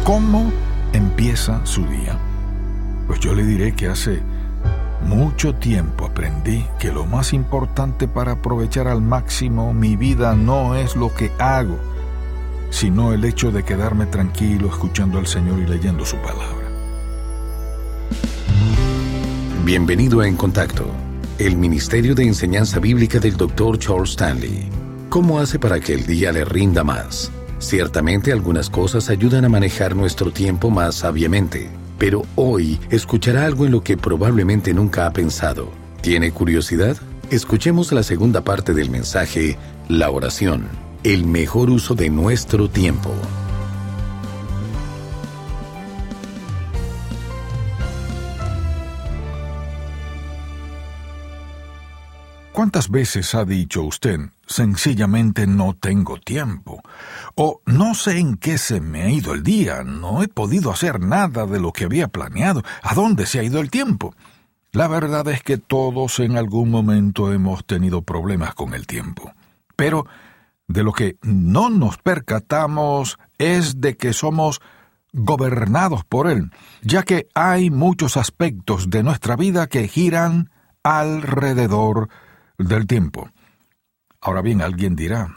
¿Cómo empieza su día? Pues yo le diré que hace mucho tiempo aprendí que lo más importante para aprovechar al máximo mi vida no es lo que hago, sino el hecho de quedarme tranquilo escuchando al Señor y leyendo su palabra. Bienvenido a En Contacto, el Ministerio de Enseñanza Bíblica del Dr. Charles Stanley. ¿Cómo hace para que el día le rinda más? Ciertamente algunas cosas ayudan a manejar nuestro tiempo más sabiamente, pero hoy escuchará algo en lo que probablemente nunca ha pensado. ¿Tiene curiosidad? Escuchemos la segunda parte del mensaje, la oración, el mejor uso de nuestro tiempo. ¿Cuántas veces ha dicho usted, sencillamente no tengo tiempo? O no sé en qué se me ha ido el día, no he podido hacer nada de lo que había planeado. ¿A dónde se ha ido el tiempo? La verdad es que todos en algún momento hemos tenido problemas con el tiempo. Pero de lo que no nos percatamos es de que somos gobernados por él, ya que hay muchos aspectos de nuestra vida que giran alrededor del tiempo. Ahora bien, alguien dirá,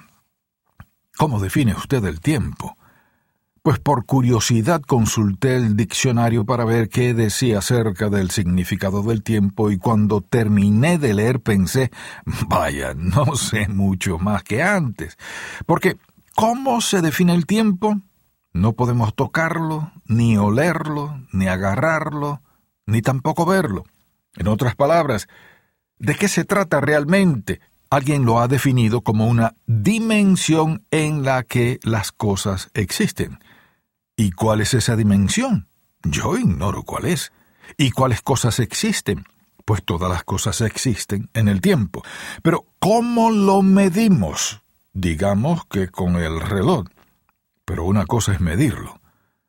¿cómo define usted el tiempo? Pues por curiosidad consulté el diccionario para ver qué decía acerca del significado del tiempo y cuando terminé de leer pensé, vaya, no sé mucho más que antes. Porque, ¿cómo se define el tiempo? No podemos tocarlo, ni olerlo, ni agarrarlo, ni tampoco verlo. En otras palabras, ¿de qué se trata realmente? Alguien lo ha definido como una dimensión en la que las cosas existen. ¿Y cuál es esa dimensión? Yo ignoro cuál es. ¿Y cuáles cosas existen? Pues todas las cosas existen en el tiempo. Pero ¿cómo lo medimos? Digamos que con el reloj. Pero una cosa es medirlo,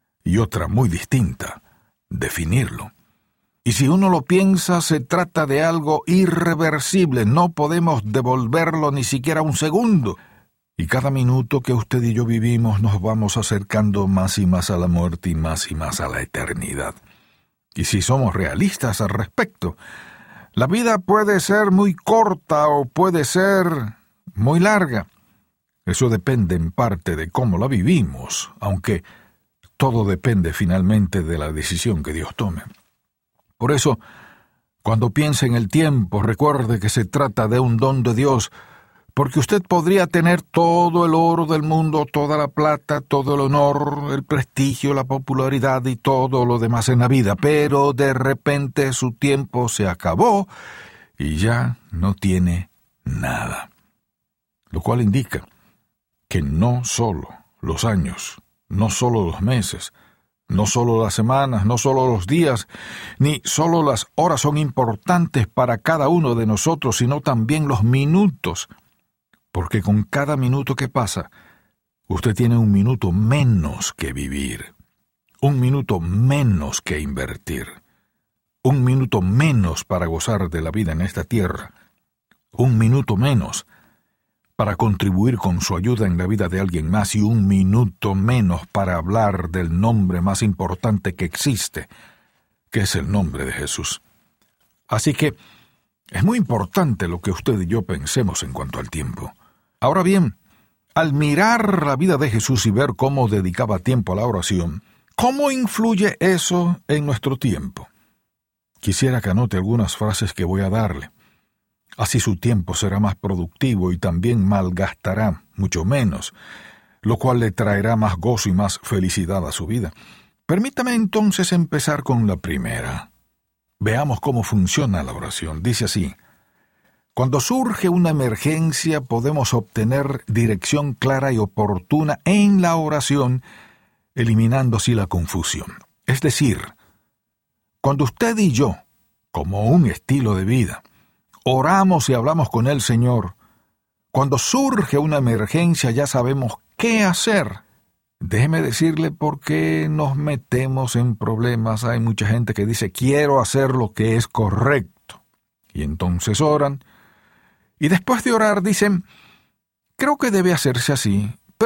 y otra muy distinta, definirlo. Y si uno lo piensa, se trata de algo irreversible, no podemos devolverlo ni siquiera un segundo. Y cada minuto que usted y yo vivimos nos vamos acercando más y más a la muerte y más a la eternidad. Y si somos realistas al respecto, la vida puede ser muy corta o puede ser muy larga. Eso depende en parte de cómo la vivimos, aunque todo depende finalmente de la decisión que Dios tome. Por eso, cuando piense en el tiempo, recuerde que se trata de un don de Dios, porque usted podría tener todo el oro del mundo, toda la plata, todo el honor, el prestigio, la popularidad y todo lo demás en la vida, pero de repente su tiempo se acabó y ya no tiene nada. Lo cual indica que no solo los años, no solo los meses, no solo las semanas, no solo los días, ni solo las horas son importantes para cada uno de nosotros, sino también los minutos. Porque con cada minuto que pasa, usted tiene un minuto menos que vivir, un minuto menos que invertir, un minuto menos para gozar de la vida en esta tierra, un minuto menos para contribuir con su ayuda en la vida de alguien más y un minuto menos para hablar del nombre más importante que existe, que es el nombre de Jesús. Así que es muy importante lo que usted y yo pensemos en cuanto al tiempo. Ahora bien, al mirar la vida de Jesús y ver cómo dedicaba tiempo a la oración, ¿cómo influye eso en nuestro tiempo? Quisiera que anote algunas frases que voy a darle. Así su tiempo será más productivo y también malgastará mucho menos, lo cual le traerá más gozo y más felicidad a su vida. Permítame entonces empezar con la primera. Veamos cómo funciona la oración. Dice así: cuando surge una emergencia podemos obtener dirección clara y oportuna en la oración, eliminando así la confusión. Es decir, cuando usted y yo, como un estilo de vida, oramos y hablamos con el Señor, cuando surge una emergencia ya sabemos qué hacer. Déjeme decirle por qué nos metemos en problemas. Hay mucha gente que dice, quiero hacer lo que es correcto. Y entonces oran. Y después de orar dicen, creo que debe hacerse así. Pero,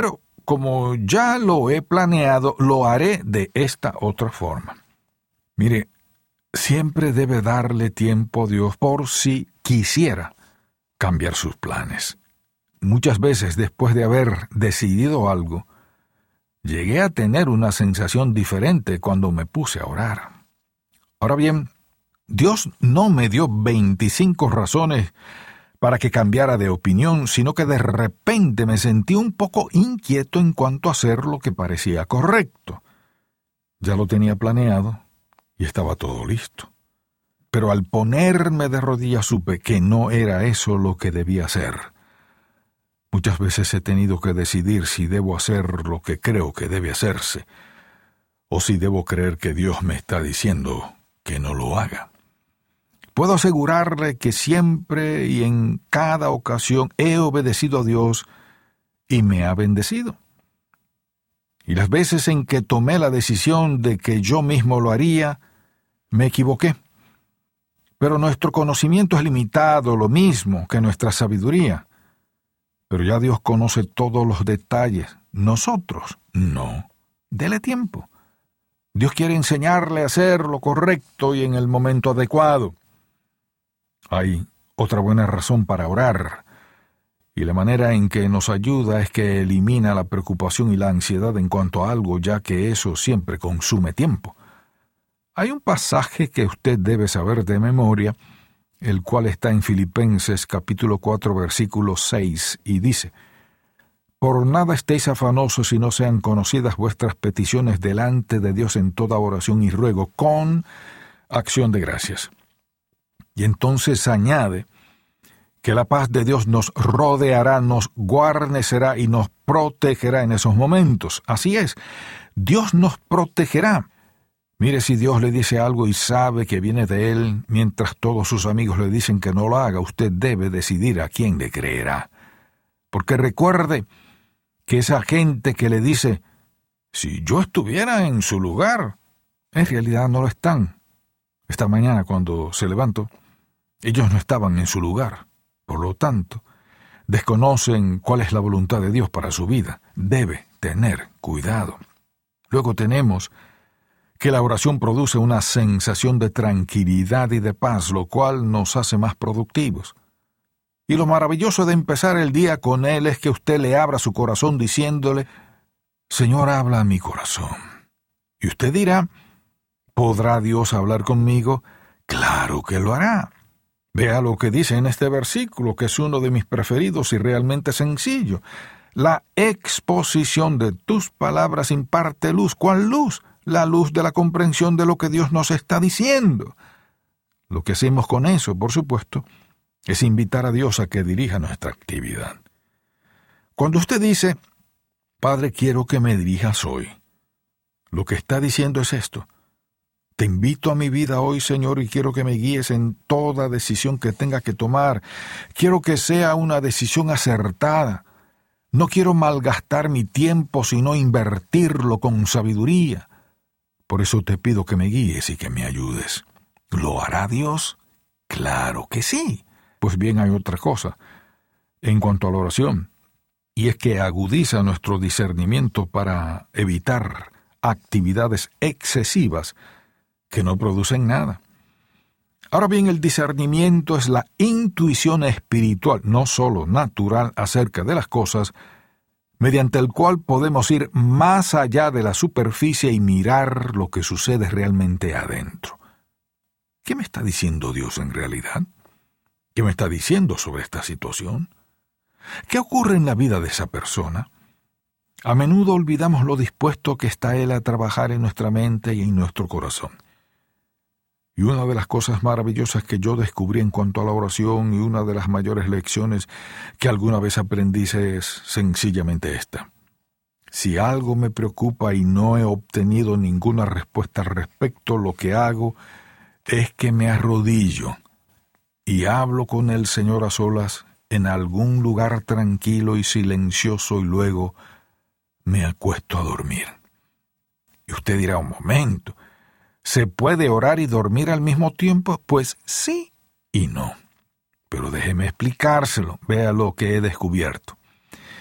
como ya lo he planeado, lo haré de esta otra forma. Mire, siempre debe darle tiempo a Dios por si quisiera cambiar sus planes. Muchas veces, después de haber decidido algo, llegué a tener una sensación diferente cuando me puse a orar. Ahora bien, Dios no me dio 25 razones para que cambiara de opinión, sino que de repente me sentí un poco inquieto en cuanto a hacer lo que parecía correcto. Ya lo tenía planeado y estaba todo listo. Pero al ponerme de rodillas supe que no era eso lo que debía hacer. Muchas veces he tenido que decidir si debo hacer lo que creo que debe hacerse, o si debo creer que Dios me está diciendo que no lo haga. Puedo asegurarle que siempre y en cada ocasión he obedecido a Dios y me ha bendecido. Y las veces en que tomé la decisión de que yo mismo lo haría, me equivoqué. Pero nuestro conocimiento es limitado, lo mismo que nuestra sabiduría. Pero ya Dios conoce todos los detalles. Nosotros, no. Dele tiempo. Dios quiere enseñarle a hacer lo correcto y en el momento adecuado. Hay otra buena razón para orar, y la manera en que nos ayuda es que elimina la preocupación y la ansiedad en cuanto a algo, ya que eso siempre consume tiempo. Hay un pasaje que usted debe saber de memoria, el cual está en Filipenses capítulo 4, versículo 6, y dice: «Por nada estéis afanosos si no sean conocidas vuestras peticiones delante de Dios en toda oración y ruego, con acción de gracias». Y entonces añade que la paz de Dios nos rodeará, nos guarnecerá y nos protegerá en esos momentos. Así es, Dios nos protegerá. Mire, si Dios le dice algo y sabe que viene de Él, mientras todos sus amigos le dicen que no lo haga, usted debe decidir a quién le creerá. Porque recuerde que esa gente que le dice, si yo estuviera en su lugar, en realidad no lo están. Esta mañana cuando se levantó, ellos no estaban en su lugar. Por lo tanto, desconocen cuál es la voluntad de Dios para su vida. Debe tener cuidado. Luego tenemos que la oración produce una sensación de tranquilidad y de paz, lo cual nos hace más productivos. Y lo maravilloso de empezar el día con Él es que usted le abra su corazón diciéndole, Señor, habla a mi corazón. Y usted dirá, ¿podrá Dios hablar conmigo? Claro que lo hará. Vea lo que dice en este versículo, que es uno de mis preferidos y realmente sencillo. La exposición de tus palabras imparte luz. ¿Cuál luz? La luz de la comprensión de lo que Dios nos está diciendo. Lo que hacemos con eso, por supuesto, es invitar a Dios a que dirija nuestra actividad. Cuando usted dice, Padre, quiero que me dirijas hoy, lo que está diciendo es esto. Te invito a mi vida hoy, Señor, y quiero que me guíes en toda decisión que tenga que tomar. Quiero que sea una decisión acertada. No quiero malgastar mi tiempo, sino invertirlo con sabiduría. Por eso te pido que me guíes y que me ayudes. ¿Lo hará Dios? Claro que sí. Pues bien, hay otra cosa en cuanto a la oración, y es que agudiza nuestro discernimiento para evitar actividades excesivas que no producen nada. Ahora bien, el discernimiento es la intuición espiritual, no solo natural, acerca de las cosas, mediante el cual podemos ir más allá de la superficie y mirar lo que sucede realmente adentro. ¿Qué me está diciendo Dios en realidad? ¿Qué me está diciendo sobre esta situación? ¿Qué ocurre en la vida de esa persona? A menudo olvidamos lo dispuesto que está Él a trabajar en nuestra mente y en nuestro corazón. Y una de las cosas maravillosas que yo descubrí en cuanto a la oración y una de las mayores lecciones que alguna vez aprendí es sencillamente esta. Si algo me preocupa y no he obtenido ninguna respuesta al respecto, lo que hago es que me arrodillo y hablo con el Señor a solas en algún lugar tranquilo y silencioso y luego me acuesto a dormir. Y usted dirá, un momento, ¿se puede orar y dormir al mismo tiempo? Pues sí y no. Pero déjeme explicárselo, vea lo que he descubierto.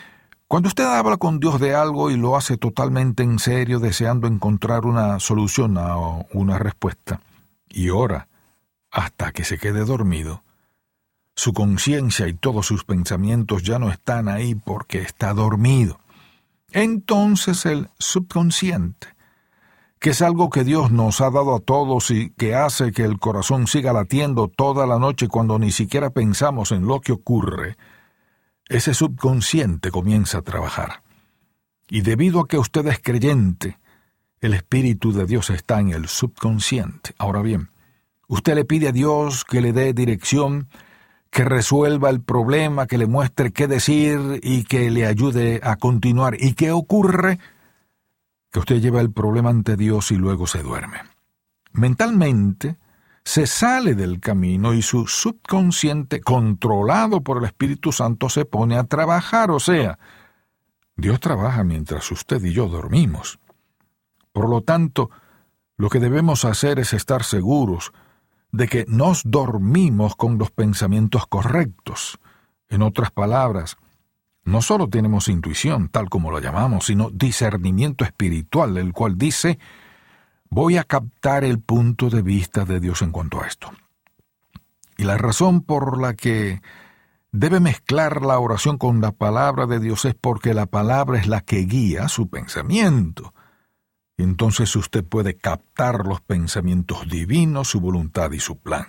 Cuando usted habla con Dios de algo y lo hace totalmente en serio, deseando encontrar una solución o una respuesta, y ora hasta que se quede dormido, su conciencia y todos sus pensamientos ya no están ahí porque está dormido. Entonces el subconsciente, que es algo que Dios nos ha dado a todos y que hace que el corazón siga latiendo toda la noche cuando ni siquiera pensamos en lo que ocurre, ese subconsciente comienza a trabajar. Y debido a que usted es creyente, el Espíritu de Dios está en el subconsciente. Ahora bien, usted le pide a Dios que le dé dirección, que resuelva el problema, que le muestre qué decir y que le ayude a continuar. ¿Y qué ocurre? Que usted lleva el problema ante Dios y luego se duerme. Mentalmente, se sale del camino y su subconsciente, controlado por el Espíritu Santo, se pone a trabajar. O sea, Dios trabaja mientras usted y yo dormimos. Por lo tanto, lo que debemos hacer es estar seguros de que nos dormimos con los pensamientos correctos. En otras palabras, no solo tenemos intuición, tal como la llamamos, sino discernimiento espiritual, el cual dice: voy a captar el punto de vista de Dios en cuanto a esto. Y la razón por la que debe mezclar la oración con la palabra de Dios es porque la palabra es la que guía su pensamiento. Y entonces usted puede captar los pensamientos divinos, su voluntad y su plan.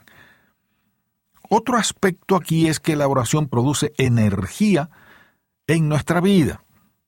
Otro aspecto aquí es que la oración produce energía en nuestra vida.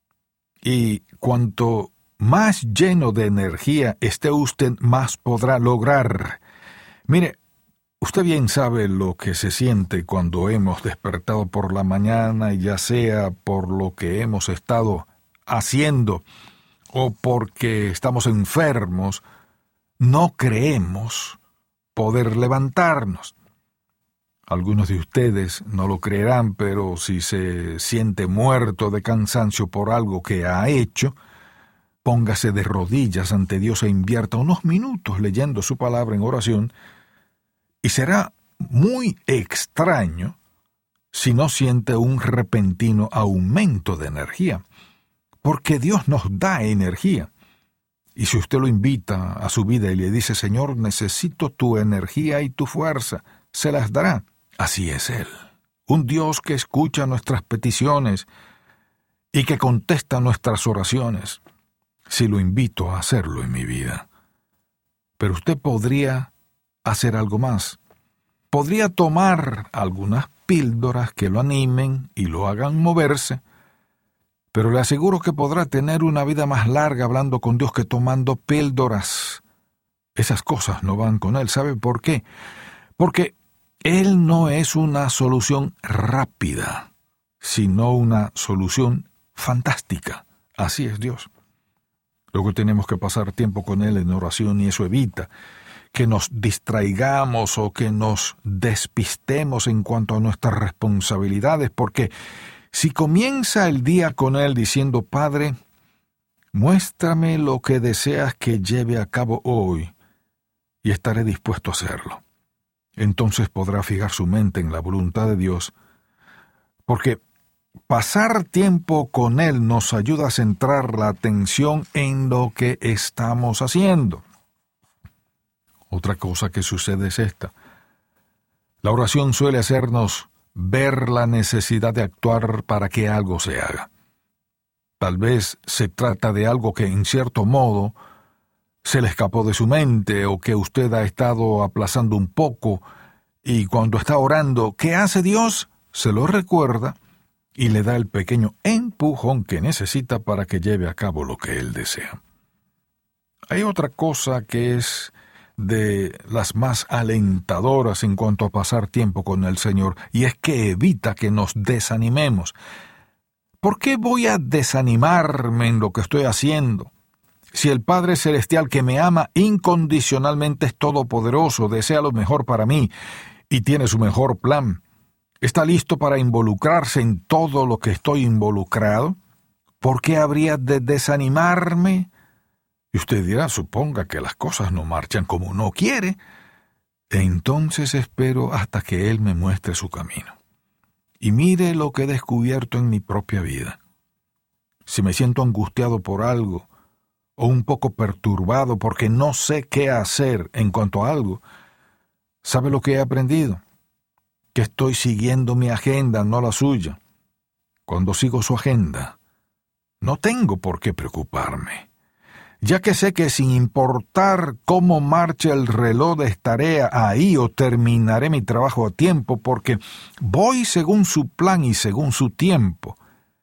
Y cuanto más lleno de energía esté usted, más podrá lograr. Mire, usted bien sabe lo que se siente cuando hemos despertado por la mañana, ya sea por lo que hemos estado haciendo o porque estamos enfermos, no creemos poder levantarnos. Algunos de ustedes no lo creerán, pero si se siente muerto de cansancio por algo que ha hecho, póngase de rodillas ante Dios e invierta unos minutos leyendo su palabra en oración, y será muy extraño si no siente un repentino aumento de energía, porque Dios nos da energía. Y si usted lo invita a su vida y le dice: Señor, necesito tu energía y tu fuerza, se las dará. Así es Él, un Dios que escucha nuestras peticiones y que contesta nuestras oraciones, si lo invito a hacerlo en mi vida. Pero usted podría hacer algo más. Podría tomar algunas píldoras que lo animen y lo hagan moverse, pero le aseguro que podrá tener una vida más larga hablando con Dios que tomando píldoras. Esas cosas no van con Él. ¿Sabe por qué? Porque Él no es una solución rápida, sino una solución fantástica. Así es Dios. Luego tenemos que pasar tiempo con Él en oración, y eso evita que nos distraigamos o que nos despistemos en cuanto a nuestras responsabilidades, porque si comienza el día con Él diciendo: Padre, muéstrame lo que deseas que lleve a cabo hoy, y estaré dispuesto a hacerlo, entonces podrá fijar su mente en la voluntad de Dios, porque pasar tiempo con Él nos ayuda a centrar la atención en lo que estamos haciendo. Otra cosa que sucede es esta: la oración suele hacernos ver la necesidad de actuar para que algo se haga. Tal vez se trata de algo que en cierto modo se le escapó de su mente o que usted ha estado aplazando un poco, y cuando está orando, ¿qué hace Dios? Se lo recuerda y le da el pequeño empujón que necesita para que lleve a cabo lo que Él desea. Hay otra cosa que es de las más alentadoras en cuanto a pasar tiempo con el Señor, y es que evita que nos desanimemos. ¿Por qué voy a desanimarme en lo que estoy haciendo? Si el Padre Celestial, que me ama incondicionalmente, es todopoderoso, desea lo mejor para mí y tiene su mejor plan, está listo para involucrarse en todo lo que estoy involucrado, ¿por qué habría de desanimarme? Y usted dirá: suponga que las cosas no marchan como uno quiere. Entonces espero hasta que Él me muestre su camino. Y mire lo que he descubierto en mi propia vida. Si me siento angustiado por algo, o un poco perturbado porque no sé qué hacer en cuanto a algo, ¿sabe lo que he aprendido? Que estoy siguiendo mi agenda, no la suya. Cuando sigo su agenda, no tengo por qué preocuparme, ya que sé que sin importar cómo marche el reloj estaré ahí o terminaré mi trabajo a tiempo porque voy según su plan y según su tiempo.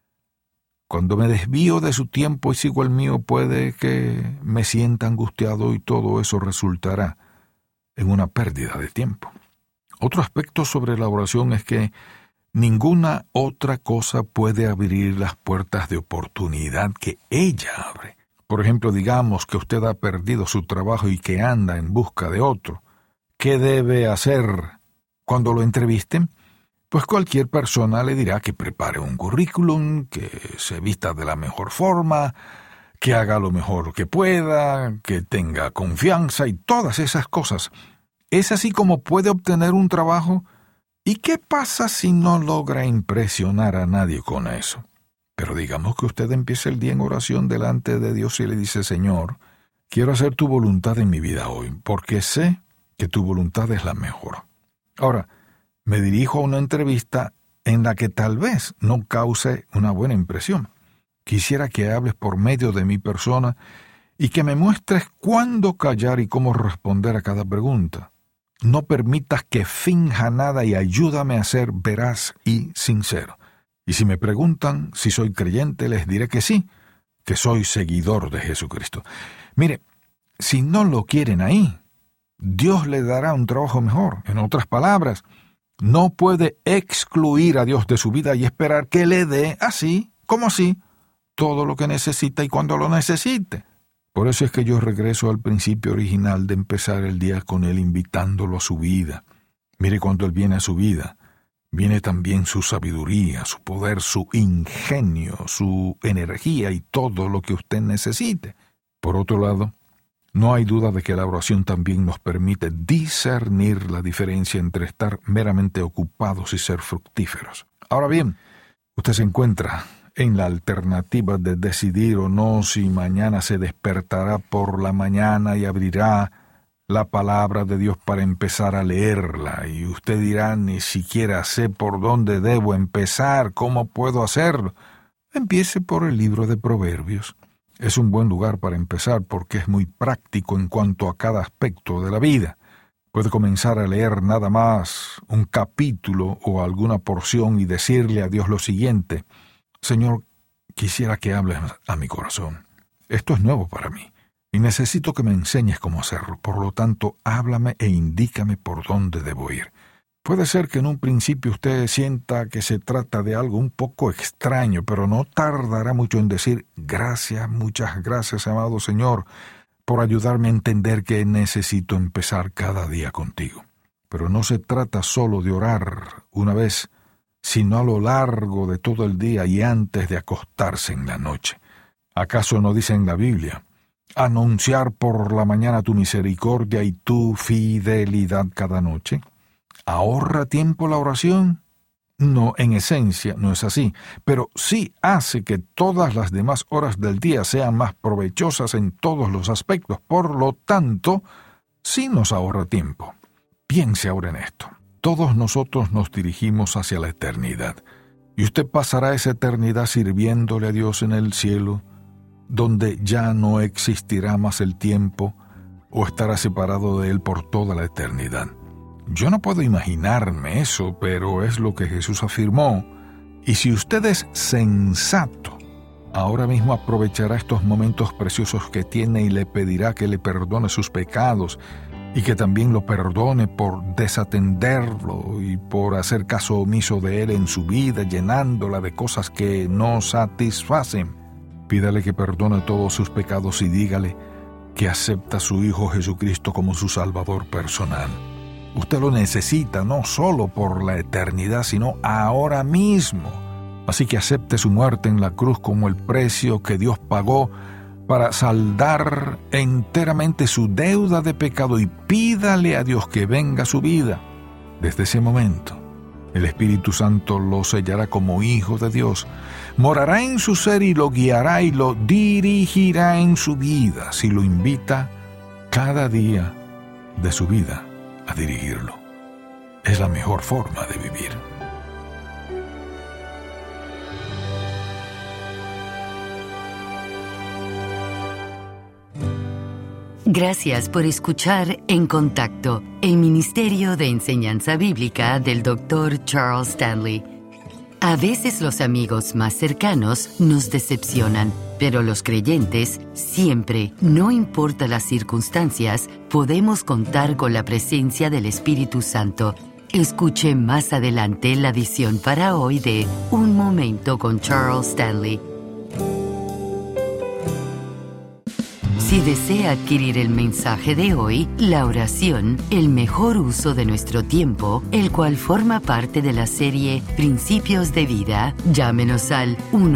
Cuando me desvío de su tiempo y sigo el mío, puede que me sienta angustiado y todo eso resultará en una pérdida de tiempo. Otro aspecto sobre la oración es que ninguna otra cosa puede abrir las puertas de oportunidad que ella abre. Por ejemplo, digamos que usted ha perdido su trabajo y que anda en busca de otro. ¿Qué debe hacer cuando lo entrevisten? Pues cualquier persona le dirá que prepare un currículum, que se vista de la mejor forma, que haga lo mejor que pueda, que tenga confianza y todas esas cosas. ¿Es así como puede obtener un trabajo? ¿Y qué pasa si no logra impresionar a nadie con eso? Pero digamos que usted empiece el día en oración delante de Dios y le dice: Señor, quiero hacer tu voluntad en mi vida hoy, porque sé que tu voluntad es la mejor. Ahora, me dirijo a una entrevista en la que tal vez no cause una buena impresión. Quisiera que hables por medio de mi persona y que me muestres cuándo callar y cómo responder a cada pregunta. No permitas que finja nada y ayúdame a ser veraz y sincero. Y si me preguntan si soy creyente, les diré que sí, que soy seguidor de Jesucristo. Mire, si no lo quieren ahí, Dios le dará un trabajo mejor. En otras palabras, no puede excluir a Dios de su vida y esperar que le dé así, como así, todo lo que necesita y cuando lo necesite. Por eso es que yo regreso al principio original de empezar el día con Él invitándolo a su vida. Mire, cuando Él viene a su vida, viene también su sabiduría, su poder, su ingenio, su energía y todo lo que usted necesite. Por otro lado, no hay duda de que la oración también nos permite discernir la diferencia entre estar meramente ocupados y ser fructíferos. Ahora bien, usted se encuentra en la alternativa de decidir o no si mañana se despertará por la mañana y abrirá la palabra de Dios para empezar a leerla. Y usted dirá: ni siquiera sé por dónde debo empezar, ¿cómo puedo hacerlo? Empiece por el libro de Proverbios. Es un buen lugar para empezar porque es muy práctico en cuanto a cada aspecto de la vida. Puede comenzar a leer nada más un capítulo o alguna porción y decirle a Dios lo siguiente: Señor, quisiera que hables a mi corazón. Esto es nuevo para mí y necesito que me enseñes cómo hacerlo. Por lo tanto, háblame e indícame por dónde debo ir. Puede ser que en un principio usted sienta que se trata de algo un poco extraño, pero no tardará mucho en decir: gracias, muchas gracias, amado Señor, por ayudarme a entender que necesito empezar cada día contigo. Pero no se trata solo de orar una vez, sino a lo largo de todo el día y antes de acostarse en la noche. ¿Acaso no dice en la Biblia: anunciar por la mañana tu misericordia y tu fidelidad cada noche? ¿Ahorra tiempo la oración? No, en esencia no es así, pero sí hace que todas las demás horas del día sean más provechosas en todos los aspectos. Por lo tanto, sí nos ahorra tiempo. Piense ahora en esto. Todos nosotros nos dirigimos hacia la eternidad, y usted pasará esa eternidad sirviéndole a Dios en el cielo, donde ya no existirá más el tiempo o estará separado de Él por toda la eternidad. Yo no puedo imaginarme eso, pero es lo que Jesús afirmó. Y si usted es sensato, ahora mismo aprovechará estos momentos preciosos que tiene y le pedirá que le perdone sus pecados y que también lo perdone por desatenderlo y por hacer caso omiso de Él en su vida, llenándola de cosas que no satisfacen. Pídale que perdone todos sus pecados y dígale que acepta a su Hijo Jesucristo como su Salvador personal. Usted lo necesita no solo por la eternidad, sino ahora mismo. Así que acepte su muerte en la cruz como el precio que Dios pagó para saldar enteramente su deuda de pecado y pídale a Dios que venga a su vida. Desde ese momento, El Espíritu Santo lo sellará como hijo de Dios. Morará en su ser y lo guiará y lo dirigirá en su vida si lo invita cada día de su vida a dirigirlo. Es la mejor forma de vivir. Gracias por escuchar En Contacto, el Ministerio de Enseñanza Bíblica del Dr. Charles Stanley. A veces los amigos más cercanos nos decepcionan, pero los creyentes siempre, no importa las circunstancias, podemos contar con la presencia del Espíritu Santo. Escuche más adelante la edición para hoy de Un Momento con Charles Stanley. Si desea adquirir el mensaje de hoy, la oración, el mejor uso de nuestro tiempo, el cual forma parte de la serie Principios de Vida, llámenos al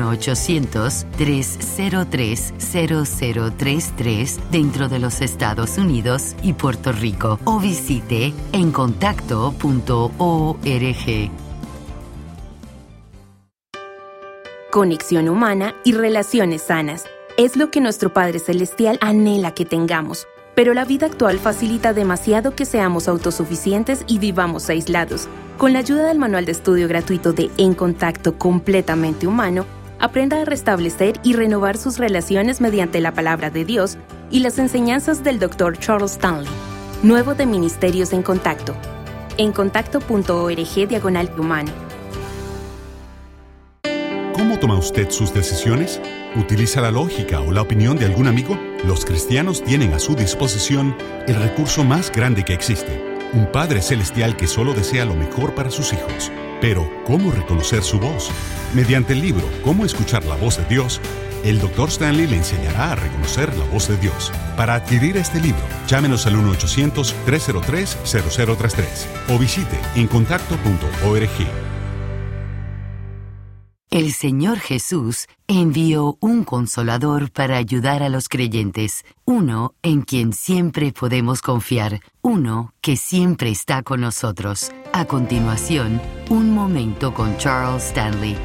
1-800-303-0033 dentro de los Estados Unidos y Puerto Rico o visite encontacto.org. Conexión humana y relaciones sanas es lo que nuestro Padre Celestial anhela que tengamos, pero la vida actual facilita demasiado que seamos autosuficientes y vivamos aislados. Con la ayuda del manual de estudio gratuito de En Contacto completamente humano, aprenda a restablecer y renovar sus relaciones mediante la palabra de Dios y las enseñanzas del Dr. Charles Stanley. Nuevo de Ministerios en Contacto. encontacto.org/humano. ¿Cómo toma usted sus decisiones? ¿Utiliza la lógica o la opinión de algún amigo? Los cristianos tienen a su disposición el recurso más grande que existe, un Padre Celestial que solo desea lo mejor para sus hijos. Pero, ¿cómo reconocer su voz? Mediante el libro Cómo escuchar la voz de Dios, el Dr. Stanley le enseñará a reconocer la voz de Dios. Para adquirir este libro, llámenos al 1-800-303-0033 o visite encontacto.org. El Señor Jesús envió un consolador para ayudar a los creyentes, uno en quien siempre podemos confiar, uno que siempre está con nosotros. A continuación, un momento con Charles Stanley.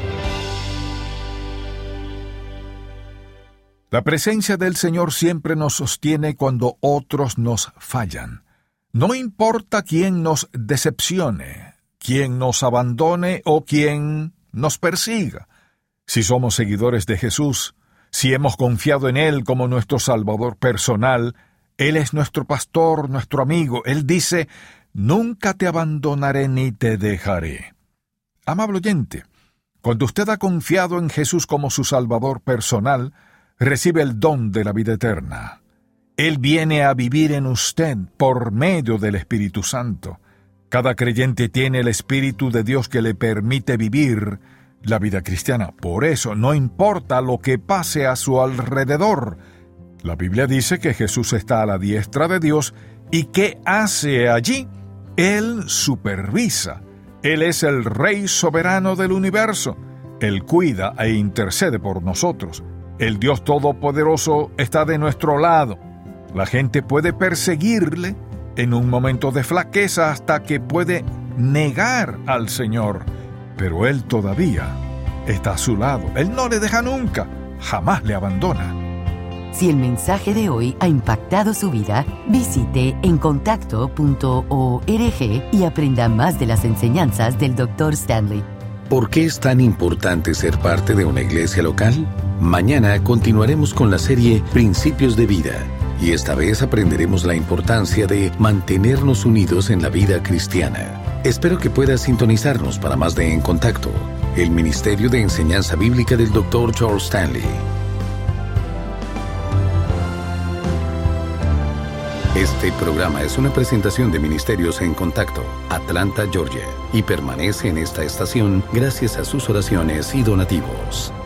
La presencia del Señor siempre nos sostiene cuando otros nos fallan. No importa quién nos decepcione, quién nos abandone o quién nos persiga. Si somos seguidores de Jesús, si hemos confiado en Él como nuestro Salvador personal, Él es nuestro pastor, nuestro amigo. Él dice, nunca te abandonaré ni te dejaré. Amable oyente, cuando usted ha confiado en Jesús como su Salvador personal, recibe el don de la vida eterna. Él viene a vivir en usted por medio del Espíritu Santo. Cada creyente tiene el Espíritu de Dios que le permite vivir la vida cristiana. Por eso, no importa lo que pase a su alrededor. La Biblia dice que Jesús está a la diestra de Dios y ¿qué hace allí? Él supervisa. Él es el Rey soberano del universo. Él cuida e intercede por nosotros. El Dios Todopoderoso está de nuestro lado. La gente puede perseguirle en un momento de flaqueza hasta que puede negar al Señor, pero Él todavía está a su lado. Él no le deja nunca, jamás le abandona. Si el mensaje de hoy ha impactado su vida, visite encontacto.org y aprenda más de las enseñanzas del Dr. Stanley. ¿Por qué es tan importante ser parte de una iglesia local? Mañana continuaremos con la serie Principios de Vida. Y esta vez aprenderemos la importancia de mantenernos unidos en la vida cristiana. Espero que puedas sintonizarnos para más de En Contacto, el Ministerio de Enseñanza Bíblica del Dr. Charles Stanley. Este programa es una presentación de Ministerios en Contacto, Atlanta, Georgia, y permanece en esta estación gracias a sus oraciones y donativos.